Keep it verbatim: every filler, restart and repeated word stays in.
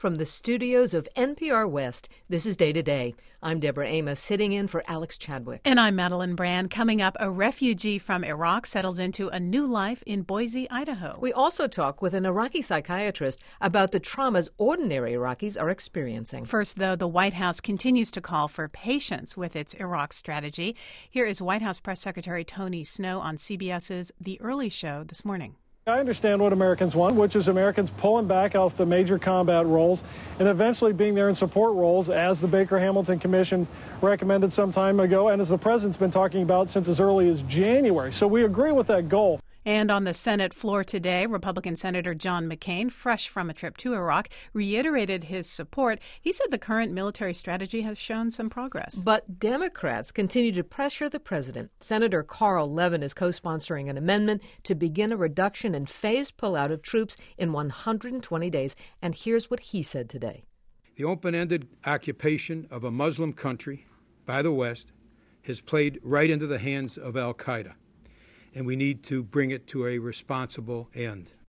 From the studios of N P R West, this is Day to Day. I'm Deborah Amos, sitting in for Alex Chadwick. And I'm Madeline Brand. Coming up, a refugee from Iraq settles into a new life in Boise, Idaho. We also talk with an Iraqi psychiatrist about the traumas ordinary Iraqis are experiencing. First, though, the White House continues to call for patience with its Iraq strategy. Here is White House Press Secretary Tony Snow on CBS's The Early Show this morning. I understand what Americans want, which is Americans pulling back off the major combat roles and eventually being there in support roles, as the Baker-Hamilton Commission recommended some time ago and as the president's been talking about since as early as January. So we agree with that goal. And on the Senate floor today, Republican Senator John McCain, fresh from a trip to Iraq, reiterated his support. He said the current military strategy has shown some progress. But Democrats continue to pressure the president. Senator Carl Levin is co-sponsoring an amendment to begin a reduction and phased pullout of troops in one hundred twenty days. And here's what he said today. The open-ended occupation of a Muslim country by the West has played right into the hands of al-Qaeda, and we need to bring it to a responsible end.